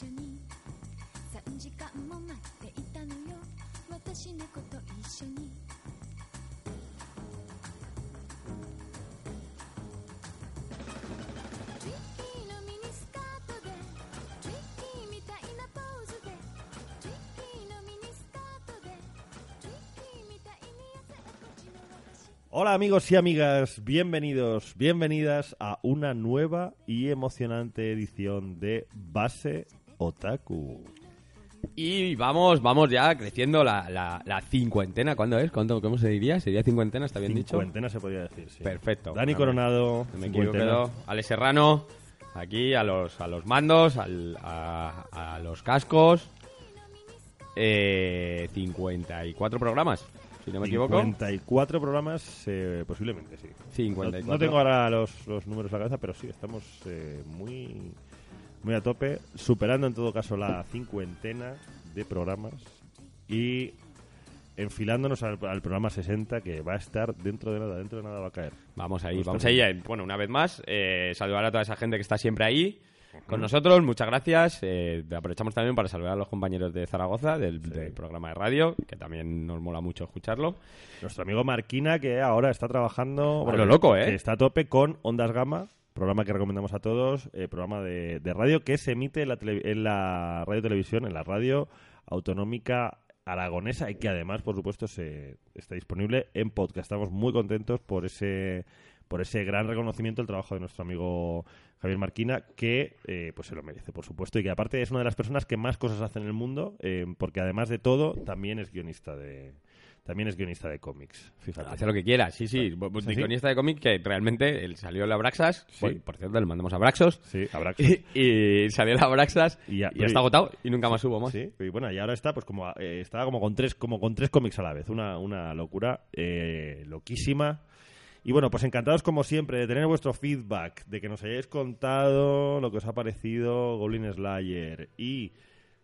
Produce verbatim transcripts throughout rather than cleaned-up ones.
緒にさんじかんも待っていたのよ私猫と一緒にトリッキーのミニスカートでトリッキーみたいなポーズでトリッキーのミニスカートでトリッキーみたいに痩せっぽちの私。 Hola amigos y amigas, bienvenidos, bienvenidas a una nueva y emocionante edición de Base Otaku. Y vamos, vamos ya creciendo la, la, la cincuentena. ¿Cuándo es? ¿Cuánto, ¿Cómo se diría? ¿Sería cincuentena? ¿Está bien dicho? Cincuentena se podría decir, sí. Perfecto. Dani A ver, Coronado, no me cincuentena. equivoco. Ale Serrano, aquí a los, a los mandos, al, a, a los cascos. Eh, cincuenta y cuatro programas, si no me equivoco. cincuenta y cuatro programas, eh, posiblemente, sí. cincuenta y No, cuatro. no tengo ahora los, los números a la cabeza, pero sí, estamos eh, muy, muy a tope, superando en todo caso la cincuentena de programas y enfilándonos al, al programa sesenta, que va a estar dentro de nada, dentro de nada va a caer. Vamos ahí, Nos vamos tenemos. ahí. Bueno, una vez más, eh, saludar a toda esa gente que está siempre ahí con nosotros. Muchas gracias. Eh, aprovechamos también para saludar a los compañeros de Zaragoza, del, Sí. del programa de radio, que también nos mola mucho escucharlo. Nuestro amigo Marquina, que ahora está trabajando... A lo loco, ¿eh? Que está a tope con Ondas Gama, programa que recomendamos a todos, eh, programa de, de radio que se emite en la, tele- en la radio televisión, en la radio autonómica aragonesa y que además, por supuesto, se está disponible en podcast. Estamos muy contentos por ese por ese gran reconocimiento del trabajo de nuestro amigo Javier Marquina, que eh, pues se lo merece, por supuesto, y que aparte es una de las personas que más cosas hace en el mundo, eh, porque además de todo también es guionista de también es guionista de cómics. Fíjate. Hace lo que quiera, sí, sí. ¿Sí? De guionista de cómic que realmente él salió en la Braxas. Sí. Por, por cierto, le mandamos a Braxos. Sí, habrá Y, y salió en la Braxas Y y, ya- ya está agotado y nunca más hubo más. Sí, y bueno, y ahora está pues como eh, está como con tres como con tres cómics a la vez, una, una locura eh, loquísima. Y bueno, pues encantados como siempre de tener vuestro feedback, de que nos hayáis contado lo que os ha parecido Goblin Slayer y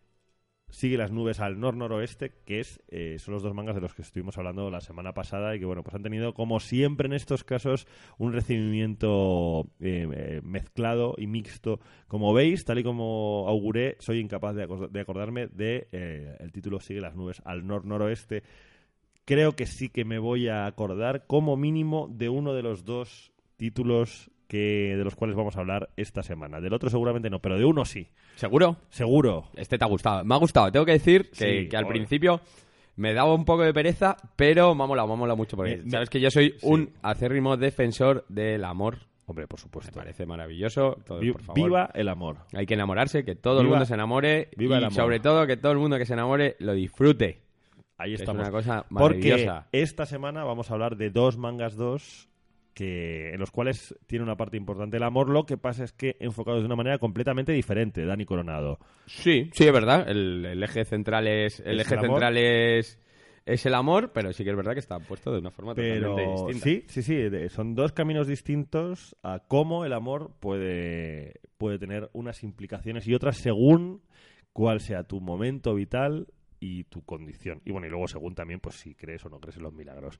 Sigue las nubes al nor-noroeste, que es eh, son los dos mangas de los que estuvimos hablando la semana pasada y que bueno, pues han tenido como siempre en estos casos un recibimiento eh, eh, mezclado y mixto. Como veis, tal y como auguré, soy incapaz de, acor- de acordarme de eh, el título Sigue las nubes al nor-noroeste. Creo que sí que me voy a acordar como mínimo de uno de los dos títulos que de los cuales vamos a hablar esta semana. Del otro seguramente no, pero de uno sí. ¿Seguro? Seguro. Este te ha gustado. Me ha gustado. Tengo que decir que, Sí, que al joder. principio me daba un poco de pereza, pero me ha molado, me ha molado mucho. Porque Me- me- sabes que yo soy sí. un acérrimo defensor del amor. Hombre, por Me supuesto. parece maravilloso. Todo, Vi- por favor. Viva el amor. Hay que enamorarse, que todo el Viva- mundo se enamore. viva y el amor. sobre todo que todo el mundo que se enamore lo disfrute. Ahí Es estamos. una cosa Porque maravillosa. esta semana vamos a hablar de dos mangas dos que en los cuales tiene una parte importante el amor. Lo que pasa es que enfocados de una manera completamente diferente, Dani Coronado. Sí, sí, es verdad. El, el eje central es el ¿Es eje el amor? central es, es el amor, pero sí que es verdad que está puesto de una forma Pero totalmente distinta. sí, sí, sí, de- son dos caminos distintos a cómo el amor puede, puede tener unas implicaciones y otras según cuál sea tu momento vital y tu condición. Y bueno, y luego según también, pues si crees o no crees en los milagros.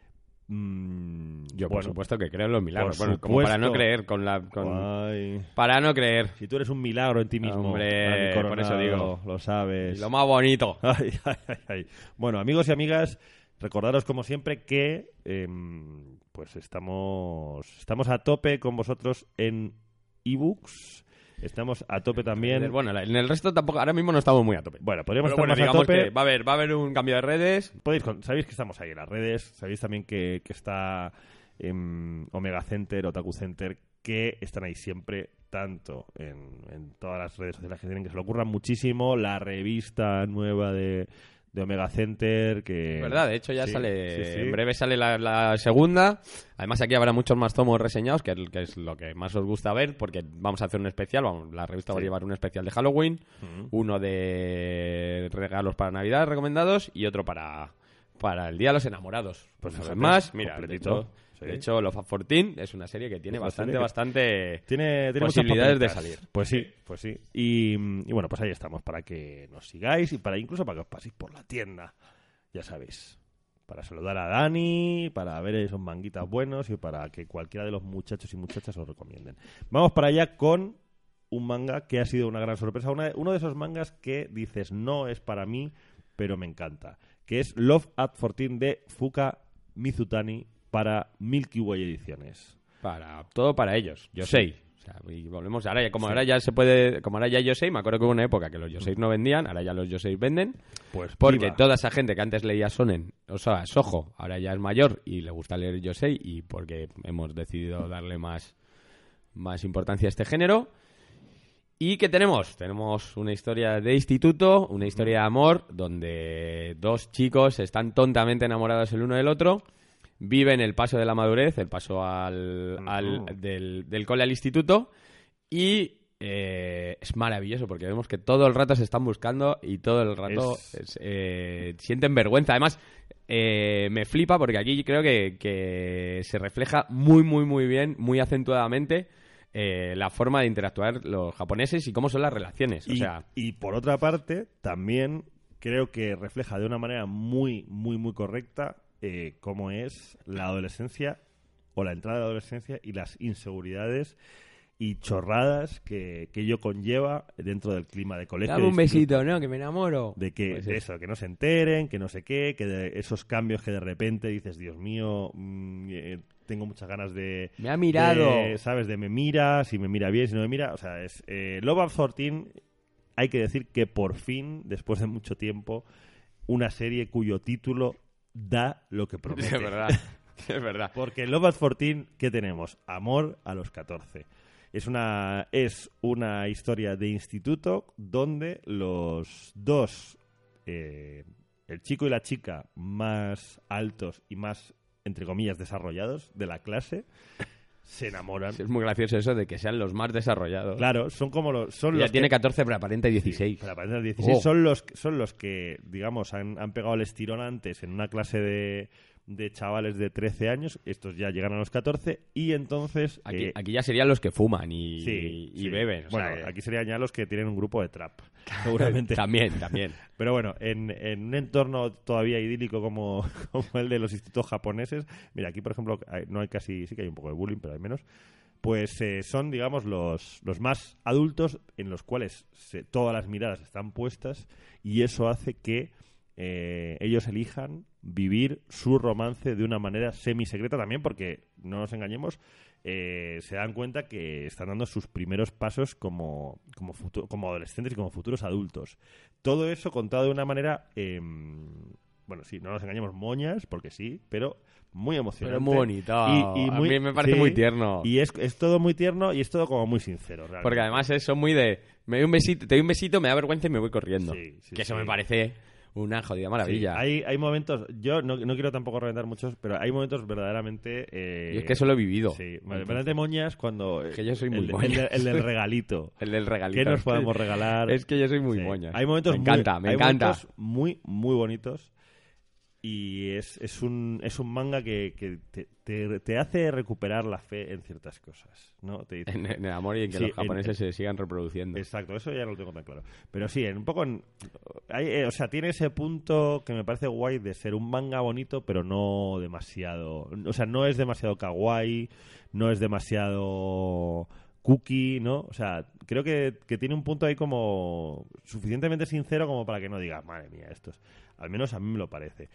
Mm, Yo, por bueno, supuesto, que creo en los milagros. por Bueno, como para no supuesto. creer con la... con- ay, Para no creer. si tú eres un milagro en ti mismo, Hombre, Dani Coronado, por eso digo. lo sabes. Y lo más bonito. Ay, ay, ay, ay. Bueno, amigos y amigas, recordaros como siempre que em, pues estamos estamos a tope con vosotros en ebooks. Estamos a tope también. Bueno, en el resto tampoco... Ahora mismo no estamos muy a tope. Bueno, podríamos Pero estar bueno, más a digamos tope. que va a haber, va a haber un cambio de redes. Podéis con- sabéis que estamos ahí en las redes. Sabéis también que, que está en Omega Center, Otaku Center, que están ahí siempre, tanto en, en todas las redes sociales que tienen, que se lo ocurran muchísimo. La revista nueva de, de Omega Center, que... ¿Verdad? De hecho, ya Sí, sale... sí, sí. En breve sale la, la segunda. Además, aquí habrá muchos más tomos reseñados, que, es- que es lo que más os gusta ver, porque vamos a hacer un especial. Vamos, la revista va a Sí. llevar un especial de Halloween, Ujú. uno de regalos para Navidad recomendados y otro para, para el Día de los Enamorados. Pues Pues fíjate, más, mira, de completito. hecho, Sí. de hecho, Love at catorce es una serie que tiene Es una bastante, serie que- bastante... Tiene, tiene muchas posibilidades de papeletas. salir. Pues sí, pues sí. Y, y bueno, pues ahí estamos, para que nos sigáis y para incluso para que os paséis por la tienda, ya sabéis. Para saludar a Dani, para ver esos manguitas buenos y para que cualquiera de los muchachos y muchachas os recomienden. Vamos para allá con un manga que ha sido una gran sorpresa. Una, uno de esos mangas que dices, no es para mí, pero me encanta. Que es Love at catorce de Fuka Mizutani para Milky Way Ediciones. Para, todo para ellos, Yosei. O sea, y volvemos ahora ya, como Sí. ahora ya se puede, como ahora ya Yosei, me acuerdo que hubo una época que los Yosei no vendían, ahora ya los Yosei venden. Pues Porque piba. toda esa gente que antes leía Shonen, o sea, Shoujo, ahora ya es mayor y le gusta leer Yosei, y porque hemos decidido darle más, más importancia a este género. ¿Y qué tenemos? Tenemos una historia de instituto, una historia de amor, donde dos chicos están tontamente enamorados el uno del otro, viven el paso de la madurez, el paso al, al- del, del cole al instituto, y eh, es maravilloso porque vemos que todo el rato se están buscando y todo el rato Es- es, eh, sienten vergüenza. Además, eh, me flipa porque aquí creo que, que se refleja muy, muy, muy bien, muy acentuadamente eh, la forma de interactuar los japoneses y cómo son las relaciones. O Y, sea, y por otra parte, también creo que refleja de una manera muy, muy, muy correcta eh, cómo es la adolescencia o la entrada de la adolescencia y las inseguridades y chorradas que, que ello conlleva dentro del clima de colegio. dame de un instituto. besito, ¿no? Que me enamoro. De que Pues de eso. eso, que no se enteren, que no sé qué, que de esos cambios que de repente dices, Dios mío, mm, eh, tengo muchas ganas de... Me ha mirado. de, ¿sabes? De me mira, si me mira bien, si no me mira. O sea, es eh, Love at catorce, hay que decir que por fin, después de mucho tiempo, una serie cuyo título da lo que promete. Es verdad, es verdad. Porque en Love at catorce, ¿qué tenemos? Amor a los catorce. Es una, es una historia de instituto donde los dos, eh, el chico y la chica más altos y más, entre comillas, desarrollados de la clase, se enamoran. Es muy gracioso eso de que sean los más desarrollados. Claro, son como los... Son Ya los tiene que- catorce, pero aparenta dieciséis. Para aparentar dieciséis Oh. son los son los que, digamos, han, han pegado el estirón antes en una clase de, de chavales de trece años. Estos ya llegan a los catorce y entonces... Aquí, eh, aquí ya serían los que fuman y, sí, y sí. beben. o Bueno, sea que- aquí serían ya los que tienen un grupo de trap, seguramente. También, también. Pero bueno, en, en un entorno todavía idílico como, como el de los institutos japoneses, mira, aquí por ejemplo hay- no hay casi, sí que hay un poco de bullying, pero hay menos, pues eh, son, digamos, los, los más adultos en los cuales se- todas las miradas están puestas y eso hace que eh, ellos elijan vivir su romance de una manera semisecreta también porque, no nos engañemos, eh, se dan cuenta que están dando sus primeros pasos como, como, futu- como adolescentes y como futuros adultos. Todo eso contado de una manera, eh, bueno, sí, no nos engañemos, moñas, porque sí, pero muy emocionante. Pero muy bonito. Y, y A muy- mí me parece sí, muy tierno. Y es, es todo muy tierno y es todo como muy sincero, realmente. Porque además es- son muy de... Me doy un besito, te doy un besito, me da vergüenza y me voy corriendo. Sí, sí, que eso sí. me parece una jodida maravilla. Sí, hay, hay momentos, yo no, no quiero tampoco reventar muchos, pero hay momentos verdaderamente... eh, Y es que eso lo he vivido. Sí, Entonces, verdaderamente moñas cuando... que yo soy muy el, de- moñas. el, de- el del regalito. El del regalito. ¿Qué nos Es que- podemos regalar? Es que yo soy muy Sí. moñas. Hay momentos me muy- encanta, me hay encanta. momentos muy, muy bonitos. Y es, es, un, es un manga que, que te, te, te hace recuperar la fe en ciertas cosas, ¿no? Te dice, En, en el amor y en que Sí, los japoneses en- se sigan reproduciendo. exacto, eso ya no lo tengo tan claro. Pero sí, en un poco... en- hay, eh, o sea, tiene ese punto que me parece guay de ser un manga bonito, pero no demasiado... O sea, no es demasiado kawaii, no es demasiado cookie, ¿no? O sea, creo que, que tiene un punto ahí como suficientemente sincero como para que no digas, madre mía, esto es... Al menos a mí me lo parece.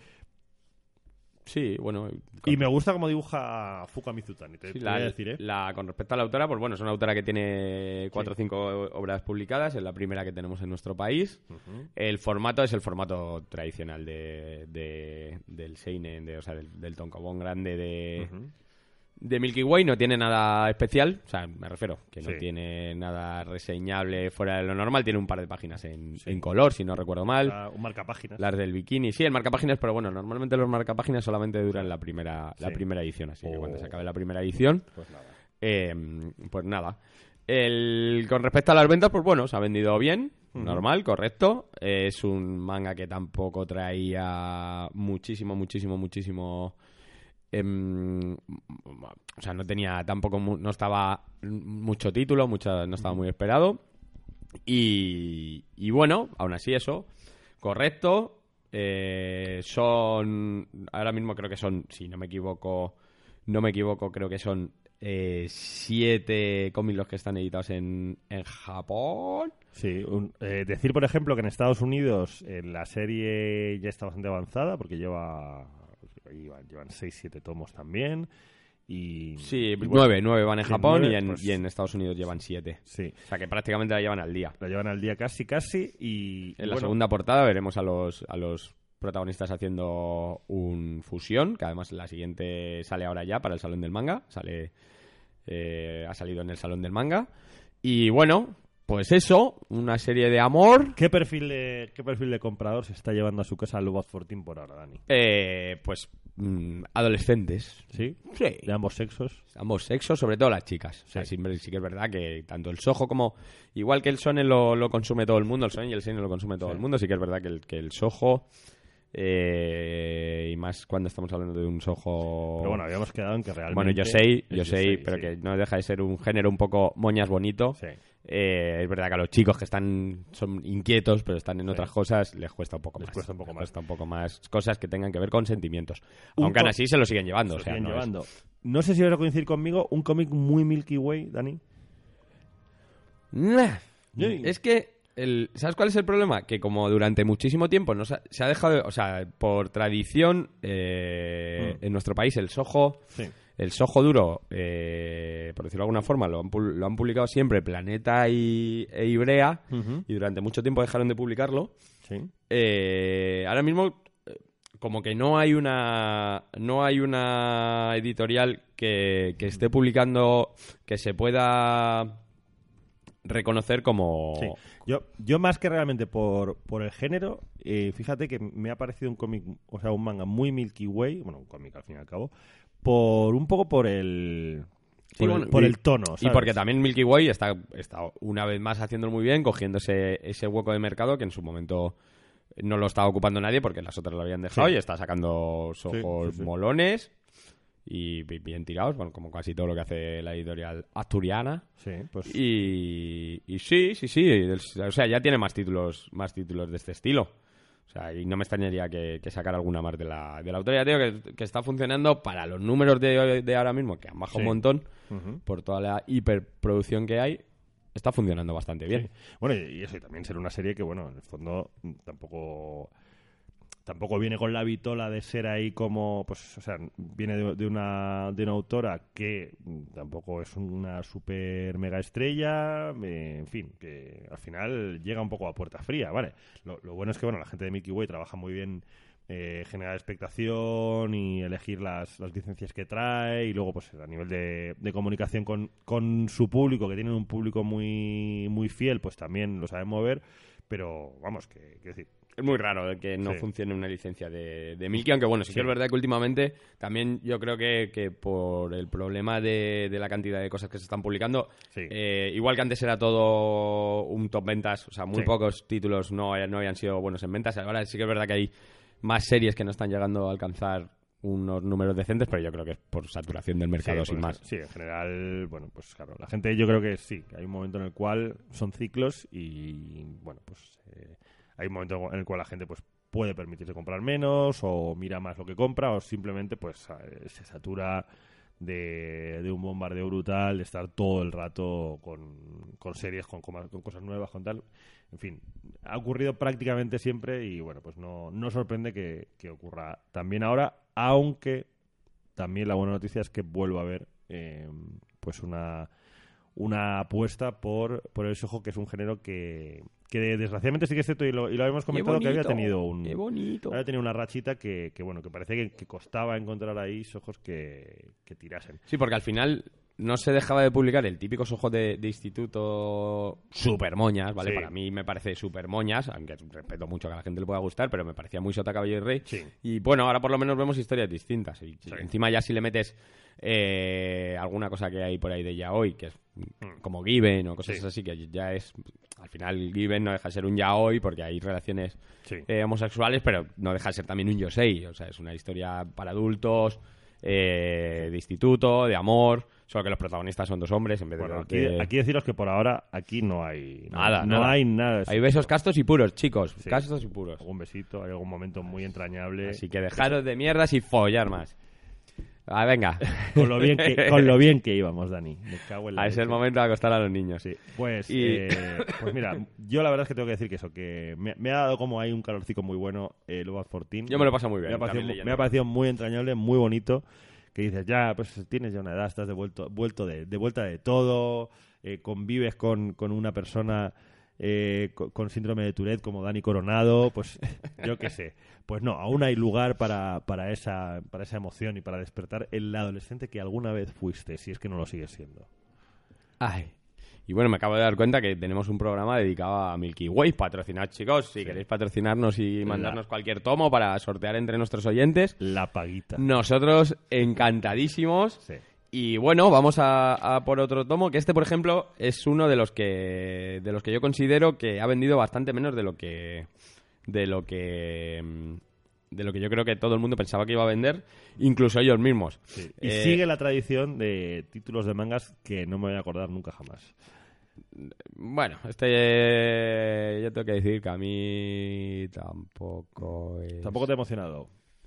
Sí, bueno. Y me gusta cómo dibuja Fuka Mizutani, te, Sí, te la, voy a decir, ¿eh? la- con respecto a la autora, pues bueno, es una autora que tiene cuatro o cinco obras publicadas, es la primera que tenemos en nuestro país. Ujú. El formato es el formato tradicional de, de- del seinen, de, o sea, del, del tonkobon grande de, Ujú. de Milky Way. No tiene nada especial, o sea, me refiero, que no Sí. tiene nada reseñable fuera de lo normal. Tiene un par de páginas en, Sí. en color, si no recuerdo mal. La- un marcapáginas. Las del bikini, sí, el marcapáginas, pero bueno, normalmente los marcapáginas solamente duran la primera, la Sí. primera edición, así que Oh. cuando se acabe la primera edición, Pues nada. eh, pues nada. El, con respecto a las ventas, pues bueno, se ha vendido bien, Ujú. normal, correcto. Es un manga que tampoco traía muchísimo, muchísimo, muchísimo... em, o sea, no tenía tampoco, mu- no estaba mucho título, mucha, no estaba muy esperado. Y, y bueno, aún así eso, correcto. Eh, son, ahora mismo creo que son, si no me equivoco, no me equivoco, creo que son eh, siete cómics los que están editados en, en Japón. Sí, un- eh, decir, por ejemplo, que en Estados Unidos eh, la serie ya está bastante avanzada porque lleva llevan, llevan seis siete tomos también. Y, Sí, y bueno, nueve, nueve van en sí, Japón nueve, y, en, pues, y en Estados Unidos llevan siete. Sí, O sea que prácticamente la llevan al día. la llevan al día casi, casi. Y, y En la bueno, segunda portada veremos a los, a los protagonistas haciendo un fusión, que además la siguiente sale ahora ya para el Salón del Manga. Sale, eh, ha salido en el Salón del Manga. Y bueno, pues eso, una serie de amor. ¿Qué perfil de, qué perfil de comprador se está llevando a su casa Love of fourteen por ahora, Dani? Eh, pues mm, adolescentes. ¿Sí? Sí. ¿De ambos sexos? Ambos sexos, sobre todo las chicas. O sea, Sí. sí, sí que es verdad que tanto el Soho como... Igual que el Shonen lo, lo consume todo el mundo, el Shonen y el Seinen lo consume todo Sí. el mundo, sí que es verdad que el, que el Soho... eh, y más cuando estamos hablando de un Soho... Pero bueno, habíamos quedado en que realmente... Bueno, yo sé, yo es sé, yosei, pero sí. que no deja de ser un género un poco moñas bonito. Sí. Eh, es verdad que a los chicos que están son inquietos, pero están en Sí. otras cosas, les cuesta un poco Les más. cuesta un poco Les más. cuesta un poco más cosas que tengan que ver con sentimientos. Un Aunque aún co- así se lo siguen llevando. Se o sea, siguen no es- llevando. No sé si vas a coincidir conmigo, un cómic muy Milky Way, Dani. Nah. Sí. Es que, el, ¿sabes cuál es el problema? Que como durante muchísimo tiempo nos ha- se ha dejado, o sea, por tradición, eh, Mm. en nuestro país el sojo, Sí. el sojo duro, eh, por decirlo de alguna forma, lo han, pu- lo han publicado siempre Planeta y, e Ibrea, Ujú. y durante mucho tiempo dejaron de publicarlo. Sí. Eh, ahora mismo, eh, como que no hay una no hay una editorial que, que esté publicando que se pueda reconocer como... Sí. Yo, yo más que realmente por, por el género, eh, fíjate que me ha parecido un cómic, o sea, un manga muy Milky Way, bueno, un cómic al fin y al cabo, por un poco por el... Sí, Por, bueno, el, por y- el tono, Y ¿sabes? porque también Milky Way está, está una vez más haciéndolo muy bien, cogiendo ese, ese hueco de mercado que en su momento no lo estaba ocupando nadie porque las otras lo habían dejado Sí. y está sacando ojos sí, sí. molones y bi- bien tirados, bueno, como casi todo lo que hace la editorial asturiana. Sí, pues... Y, y sí, sí, sí, el- o sea, ya tiene más títulos, más títulos de este estilo. O sea, y no me extrañaría que, que sacara alguna más de la, de la autoría, tío, que, que está funcionando para los números de, de ahora mismo, que han bajado Sí. un montón Ujú. por toda la hiperproducción que hay, está funcionando bastante bien. Sí. Bueno, y y eso, y también ser una serie que, bueno, en el fondo mm, tampoco tampoco viene con la vitola de ser ahí como, pues, o sea, viene de, de una de una autora que mm, tampoco es una super mega estrella, eh, en fin, que al final llega un poco a puerta fría, ¿vale? Lo, lo bueno es que, bueno, la gente de Milky Way trabaja muy bien eh, generar expectación y elegir las, las licencias que trae y luego pues a nivel de, de comunicación con, con su público, que tienen un público muy muy fiel, pues también lo saben mover, pero vamos, que quiero decir, Es muy raro que no Sí. funcione una licencia de, de Milky, aunque bueno, sí, Sí. que es verdad que últimamente también yo creo que, que por el problema de, de la cantidad de cosas que se están publicando, Sí. eh, igual que antes era todo un top ventas, o sea, muy Sí. pocos títulos no, no habían sido buenos en ventas, ahora sí que es verdad que hay más series que no están llegando a alcanzar unos números decentes, pero yo creo que es por saturación del mercado, sí, sin pues, más. sí, en general, bueno, pues claro, la gente yo creo que sí, que hay un momento en el cual son ciclos y bueno, pues eh, hay un momento en el cual la gente pues puede permitirse comprar menos o mira más lo que compra o simplemente pues eh, se satura de, de un bombardeo brutal, de estar todo el rato con, con series, con, coma- con cosas nuevas, con tal. En fin, ha ocurrido prácticamente siempre y bueno, pues no, no sorprende que, que ocurra también ahora, aunque también la buena noticia es que vuelvo a ver eh, pues una una apuesta por, por el sojo, que es un género que, que desgraciadamente sí que es cierto y lo, y lo habíamos comentado, que había tenido un ¡Qué bonito! había tenido una rachita que, que bueno, que parecía que, que costaba encontrar ahí sojos que, que tirasen. Sí, porque al final no se dejaba de publicar el típico sojo de, de instituto super moñas, ¿vale? Sí. Para mí me parece super moñas, aunque respeto mucho que a la gente le pueda gustar, pero me parecía muy Sota Caballo y Rey. Sí. Y bueno, ahora por lo menos vemos historias distintas. Y Sí. encima ya si le metes eh, alguna cosa que hay por ahí de yaoi, que es como Given o cosas Sí. así, que ya es... Al final Given no deja de ser un yaoi porque hay relaciones Sí. eh, homosexuales, pero no deja de ser también un yosei. O sea, es una historia para adultos, eh, de instituto, de amor, solo que los protagonistas son dos hombres en vez de... Bueno, los aquí, de- aquí deciros que por ahora aquí no hay Nada, no nada. hay nada de Hay eso. besos castos y puros, chicos. Sí. Castos y puros. Algún besito, hay algún momento muy entrañable. Así que dejaros de mierdas y follar más. Ah, venga. Con lo bien que, con lo bien que íbamos, Dani. Me cago en la Ah, es el leche. momento de acostar a los niños. Sí, pues, Y- eh, pues mira, yo la verdad es que tengo que decir que eso, que me, me ha dado como ahí un calorcico muy bueno el Love catorce. Yo me lo he pasado muy bien, Me ha parecido, también mu- leyendo. me ha parecido muy entrañable, muy bonito. Que dices, ya, pues tienes ya una edad, estás de, vuelto, vuelto de, de vuelta de todo, eh, convives con, con una persona eh, con, con síndrome de Tourette como Dani Coronado, pues yo qué sé. Pues no, aún hay lugar para, para, esa, para esa emoción y para despertar el adolescente que alguna vez fuiste, si es que no lo sigues siendo. Ay. Y bueno, me acabo de dar cuenta que tenemos un programa dedicado a Milky Way. Patrocinad, chicos. Si Sí. queréis patrocinarnos y mandarnos La- cualquier tomo para sortear entre nuestros oyentes, La paguita. nosotros encantadísimos. Sí. Y bueno, vamos a, a por otro tomo, que este, por ejemplo, es uno de los que de los que yo considero que ha vendido bastante menos de lo que de lo que mm, de lo que yo creo que todo el mundo pensaba que iba a vender, incluso ellos mismos. Sí. Y Eh, sigue la tradición de títulos de mangas que no me voy a acordar nunca jamás. Bueno, este eh, yo tengo que decir que a mí tampoco es... Tampoco te ha emocionado.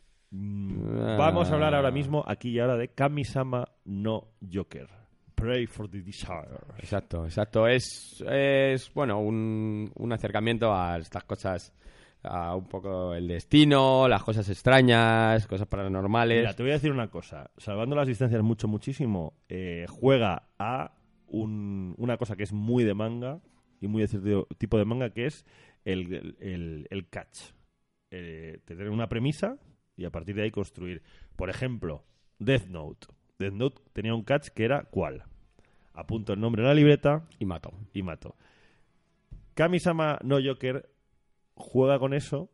Mm, Ah. Vamos a hablar ahora mismo, aquí y ahora, de Kami-sama no Joker. Pray for the Desire. Exacto, exacto. Es, es bueno, un, un acercamiento a estas cosas, a un poco el destino, las cosas extrañas, cosas paranormales. Mira, te voy a decir una cosa. Salvando las distancias mucho, muchísimo, eh, juega a un- una cosa que es muy de manga y muy de cierto tipo de manga, que es el, el, el- el catch. Eh, tener una premisa y a partir de ahí construir. Por ejemplo, Death Note. Death Note tenía un catch que era ¿cuál? Apunto el nombre en la libreta Y mato. y mato. Kami-sama no Joker juega con eso,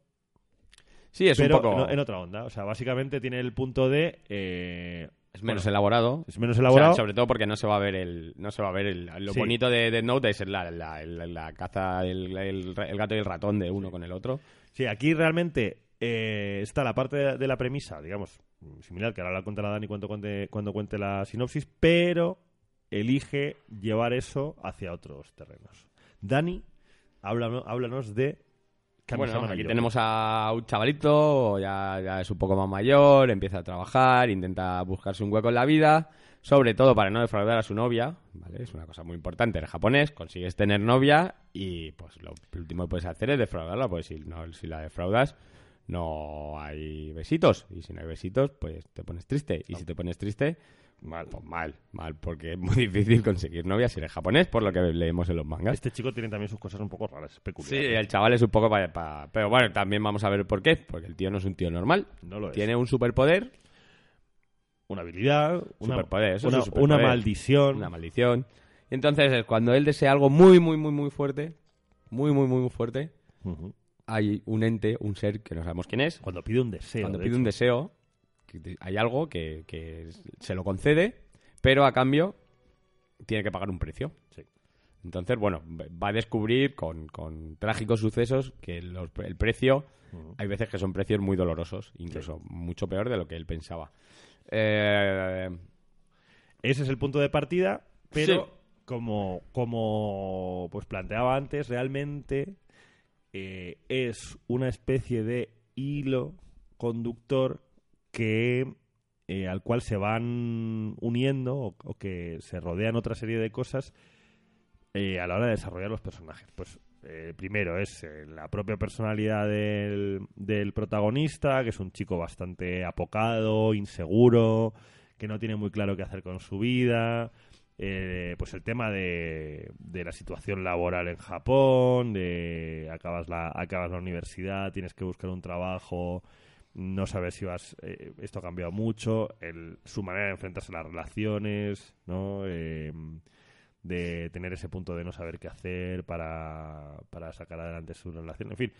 Sí, es pero un poco... no- en otra onda. O sea, básicamente tiene el punto de... eh, es menos bueno, elaborado. es menos O sea, elaborado. sobre todo porque no se va a ver el... No se va a ver el... Lo Sí. bonito de Death Note es la, la, la, la caza, el, el, el gato y el ratón de uno con el otro. Sí, aquí realmente eh, está la parte de, de la premisa, digamos, similar, que ahora la contará Dani cuando cuente, cuando cuente la sinopsis, pero elige llevar eso hacia otros terrenos. Dani, háblanos, háblanos de Kami-sama Bueno, no aquí Joker. tenemos a un chavalito, ya, ya es un poco más mayor, empieza a trabajar, intenta buscarse un hueco en la vida, sobre todo para no defraudar a su novia, ¿vale? Es una cosa muy importante, eres japonés, consigues tener novia y pues lo último que puedes hacer es defraudarla, pues si, no, si la defraudas no hay besitos, y si no hay besitos pues te pones triste, y si te pones triste, mal, pues mal, mal, porque es muy difícil conseguir novia si eres japonés, por lo que leemos en los mangas. Este chico tiene también sus cosas un poco raras, Sí, peculiares. el chaval es un poco para... Pa... Pero bueno, también vamos a ver por qué. Porque el tío no es un tío normal. No lo es. Tiene un superpoder, Una habilidad, una, Superpoder, eso es una, un superpoder. una maldición. una maldición. Y entonces, es cuando él desea algo muy, muy, muy, muy fuerte, muy, muy, muy, muy fuerte, Ujú. hay un ente, un ser que no sabemos quién es. Cuando pide un deseo. Cuando de pide hecho. un deseo, que te- hay algo que, que se lo concede, pero a cambio tiene que pagar un precio. Sí. Entonces, bueno, va a descubrir con, con trágicos sucesos que los- el precio, Ujú. hay veces que son precios muy dolorosos, incluso mucho peor de lo que él pensaba. Eh, Ese es el punto de partida, pero Sí. como, como pues planteaba antes, realmente eh, es una especie de hilo conductor que eh, al cual se van uniendo o, o que se rodean otra serie de cosas eh, a la hora de desarrollar los personajes. Pues eh, primero es eh, la propia personalidad del, del protagonista, que es un chico bastante apocado, inseguro, que no tiene muy claro qué hacer con su vida. Eh, pues el tema de, de la situación laboral en Japón, de acabas la, acabas la universidad, tienes que buscar un trabajo, no sabes si vas... eh, esto ha cambiado mucho, el, su manera de enfrentarse a las relaciones, ¿no? Eh, de tener ese punto de no saber qué hacer para, para sacar adelante su relación, en fin.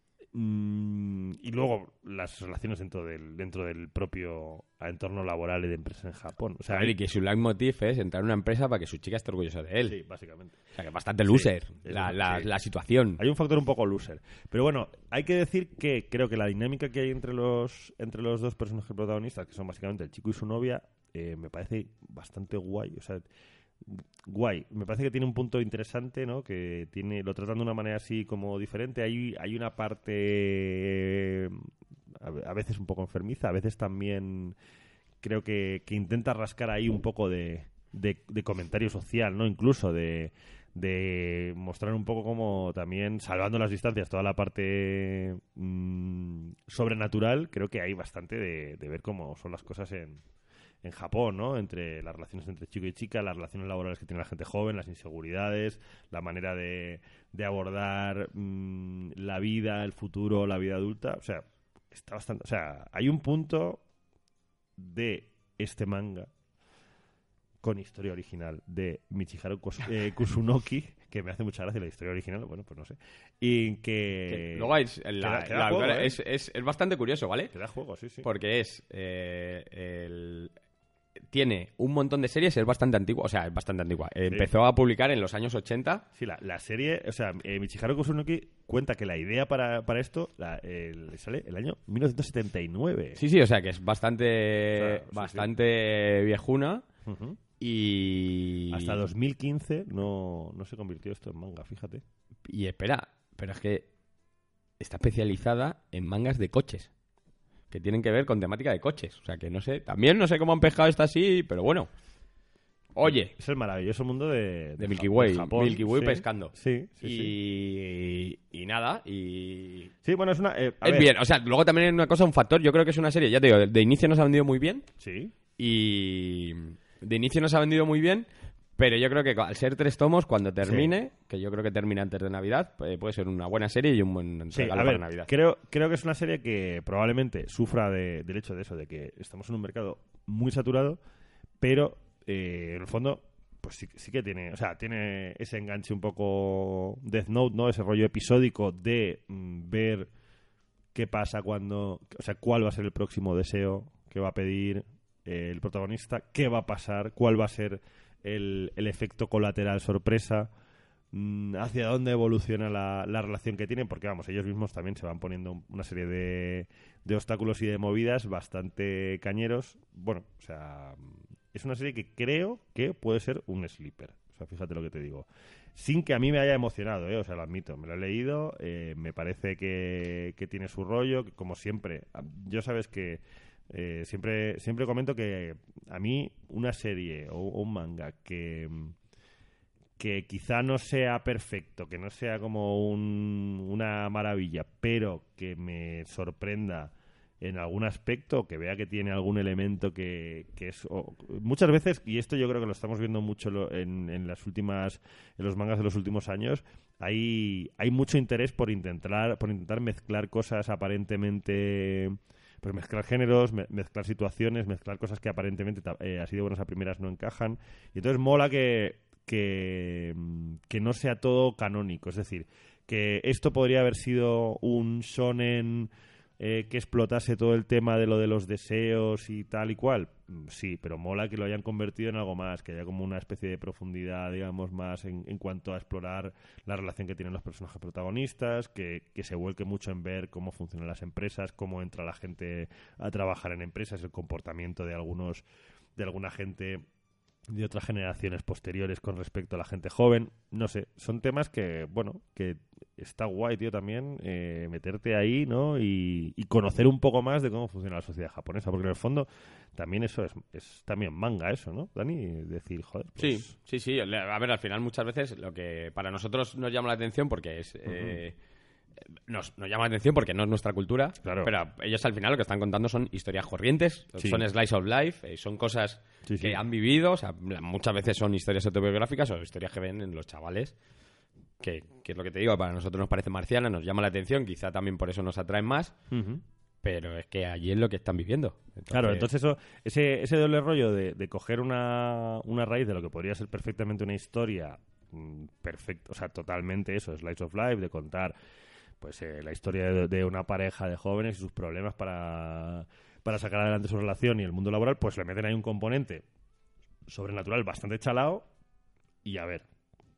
Mm, y luego las relaciones dentro del dentro del propio entorno laboral y de empresa en Japón. O sea, y que su leitmotiv es entrar en una empresa para que su chica esté orgullosa de él. sí, básicamente. O sea, que es bastante loser Sí, la, es- la, sí. la situación. Hay un factor un poco loser. Pero bueno, hay que decir que creo que la dinámica que hay entre los entre los dos personajes protagonistas, que son básicamente el chico y su novia, eh, me parece bastante guay. O sea, guay. Me parece que tiene un punto interesante, ¿no? Que tiene lo tratan de una manera así como diferente. Hay, hay una parte eh, a a veces un poco enfermiza, a veces también creo que, que intenta rascar ahí un poco de, de, de comentario social, ¿no? Incluso de, de mostrar un poco como también, salvando las distancias, toda la parte mmm, sobrenatural. Creo que hay bastante de, de ver cómo son las cosas en, en Japón, ¿no? Entre las relaciones entre chico y chica, las relaciones laborales que tiene la gente joven, las inseguridades, la manera de, de abordar mmm, la vida, el futuro, la vida adulta. O sea, está bastante... O sea, hay un punto de este manga con historia original de Michiharu Kos- eh, Kusunoki, que me hace mucha gracia la historia original, bueno, pues no sé. Y que... Que luego hay, la, queda- queda la- juego, ¿eh? es, es, es bastante curioso, ¿vale? Que da juego, sí, sí. Porque es... eh, el- tiene un montón de series, es bastante antigua, o sea, es bastante antigua. Empezó a publicar en los años ochenta. Sí, la, la serie, o sea, eh, Michiharu Kusunoki cuenta que la idea para, para esto la, eh, le sale el año mil novecientos setenta y nueve. Sí, sí, o sea, que es bastante, O sea, sí, bastante viejuna. Ujú. Y... Hasta dos mil quince no, no se convirtió esto en manga, fíjate. Y espera, pero es que está especializada en mangas de coches, que tienen que ver con temática de coches. O sea, que no sé, también no sé cómo han pescado esta así, pero bueno. Oye, Es el maravilloso mundo de, de Ja- Milky Way, Japón. Milky Way Sí, pescando. Sí, sí, y, sí. y nada, y... Sí, bueno, es una... eh, a Es ver, bien, o sea, luego también hay una cosa, un factor, yo creo que es una serie, ya te digo, de, de inicio nos ha vendido muy bien, Sí. y de inicio nos ha vendido muy bien, pero yo creo que al ser tres tomos, cuando termine, que yo creo que termina antes de Navidad, eh, puede ser una buena serie y un buen Sí, regalo a ver, para Navidad. creo, creo que es una serie que probablemente sufra de- del hecho de eso, de que estamos en un mercado muy saturado, pero eh, en el fondo, pues sí, sí que tiene, o sea, tiene ese enganche un poco Death Note, ¿no? Ese rollo episódico de mm, ver qué pasa cuando, o sea, cuál va a ser el próximo deseo que va a pedir eh, el protagonista, qué va a pasar, cuál va a ser el, el efecto colateral sorpresa, mm, hacia dónde evoluciona la, la relación que tienen, porque vamos, ellos mismos también se van poniendo una serie de, de obstáculos y de movidas bastante cañeros. Bueno, o sea, es una serie que creo que puede ser un sleeper. O sea, fíjate lo que te digo. Sin que a mí me haya emocionado, ¿eh? O sea, lo admito, me lo he leído, eh, me parece que, que tiene su rollo, que como siempre, a- yo sabes que eh, siempre, siempre comento que a mí una serie o, o un manga que, que quizá no sea perfecto, que no sea como un- una maravilla, pero que me sorprenda en algún aspecto, que vea que tiene algún elemento que, que es... o- muchas veces, y esto yo creo que lo estamos viendo mucho lo- en, en las últimas en los mangas de los últimos años, hay, hay mucho interés por intentar, por intentar mezclar cosas aparentemente... Pues mezclar géneros, me- mezclar situaciones, mezclar cosas que aparentemente ta- eh, así de buenas a primeras no encajan. Y entonces mola que, que, mm, que no sea todo canónico. Es decir, que esto podría haber sido un shonen eh, que explotase todo el tema de lo de los deseos y tal y cual. Mm, Sí, pero mola que lo hayan convertido en algo más, que haya como una especie de profundidad, digamos, más en, en cuanto a explorar la relación que tienen los personajes protagonistas, que, que se vuelque mucho en ver cómo funcionan las empresas, cómo entra la gente a trabajar en empresas, el comportamiento de algunos, de alguna gente de otras generaciones posteriores con respecto a la gente joven. No sé, son temas que, bueno, que está guay, tío, también eh, meterte ahí, ¿no? Y, y conocer un poco más de cómo funciona la sociedad japonesa, porque en el fondo también eso es, es también manga eso, ¿no, Dani? Decir, joder, Sí, pues, sí, sí. Le- A ver, al final muchas veces lo que para nosotros nos llama la atención porque es... eh, nos, nos llama la atención porque no es nuestra cultura, Claro. pero ellos al final lo que están contando son historias corrientes, Sí. son slice of life, eh, son cosas Sí, sí. que han vivido, o sea, la- muchas veces son historias autobiográficas o historias que ven en los chavales, que, que es lo que te digo, para nosotros nos parece marciana, nos llama la atención, quizá también por eso nos atraen más, Ujú. pero es que allí es lo que están viviendo. Claro, entonces eso, ese, ese doble rollo de, de coger una, una raíz de lo que podría ser perfectamente una historia mm, perfecto, o sea, totalmente eso, slice of life, de contar pues eh, la historia de, de una pareja de jóvenes y sus problemas para, para sacar adelante su relación y el mundo laboral, pues le meten ahí un componente sobrenatural bastante chalao y a ver.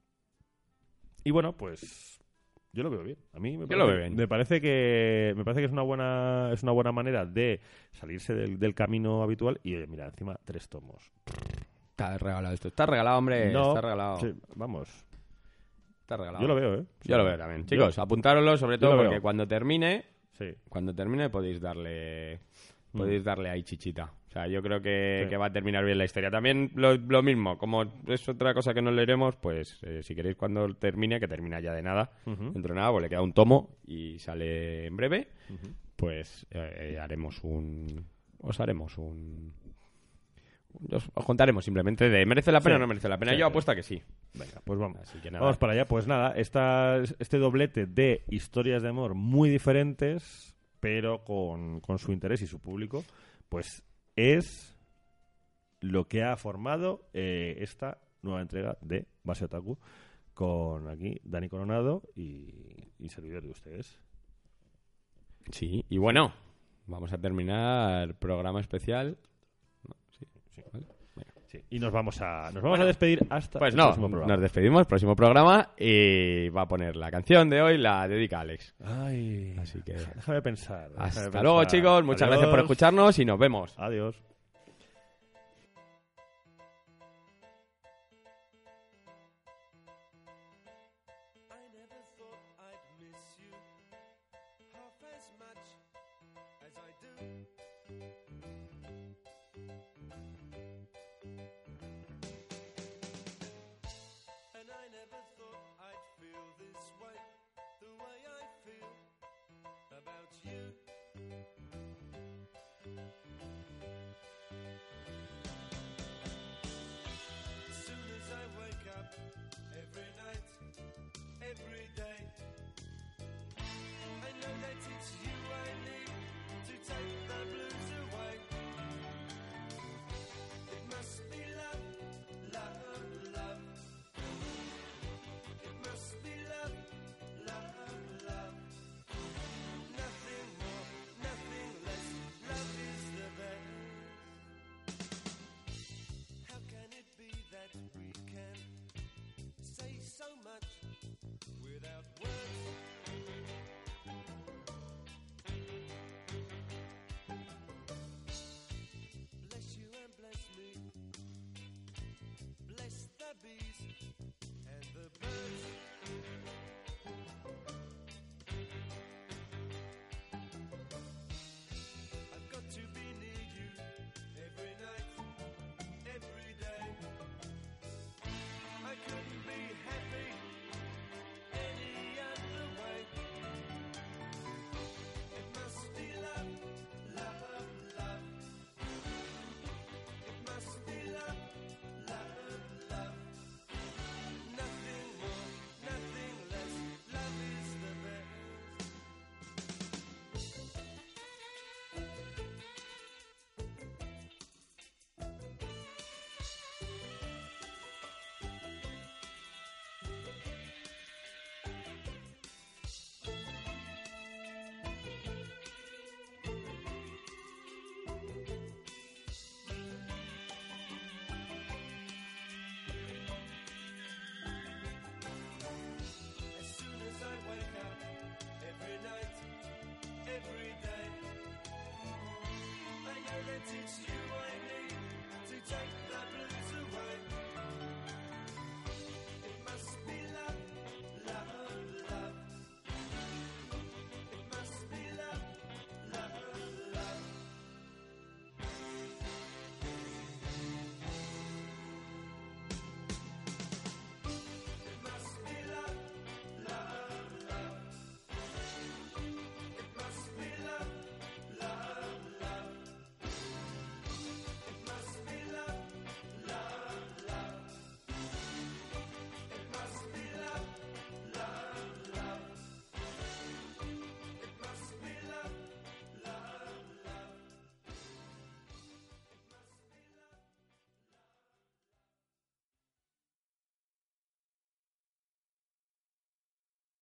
Y bueno, pues yo lo veo bien. A mí me Yo parece, lo veo bien. me parece que me parece que es una buena es una buena manera de salirse del, del camino habitual y oye, mira, encima tres tomos. Está regalado esto, está regalado, hombre, No, está regalado. sí, vamos. Está regalado. Yo lo veo, ¿eh? Yo lo veo también. Yo- Chicos, apuntároslo sobre yo todo lo porque veo. cuando termine, Sí. cuando termine podéis darle podéis darle ahí chichita. sea, yo creo que, Sí. que va a terminar bien la historia. También lo, lo mismo, como es otra cosa que no leeremos, pues eh, si queréis cuando termine, que termina ya de nada, Ujú. dentro de nada, pues le queda un tomo y sale en breve, Ujú. pues eh, haremos un... os haremos un... Os, os contaremos simplemente de ¿merece la pena Sí. o no merece la pena? Sí, Yo sí. apuesto a que sí. Venga, pues vamos. Así que nada. Vamos para allá. Pues nada, esta, este doblete de historias de amor muy diferentes, pero con, con su interés y su público, pues es lo que ha formado eh, esta nueva entrega de Base Otaku con aquí Dani Coronado y, y servidor de ustedes. Sí, y bueno, vamos a terminar programa especial. No, sí, Sí. ¿vale? Sí. Y nos vamos a nos vamos a despedir hasta Pues el no, próximo programa. nos despedimos, próximo programa, y va a poner la canción de hoy, la dedica a Alex. Ay, Así que- déjame pensar. déjame Hasta pensar. luego, chicos, muchas gracias por Adiós. escucharnos y nos vemos. Adiós. I never thought I'd miss you half as much as I do. And I never thought I'd feel this way, the way I feel about you. As soon as I wake up every night, every day,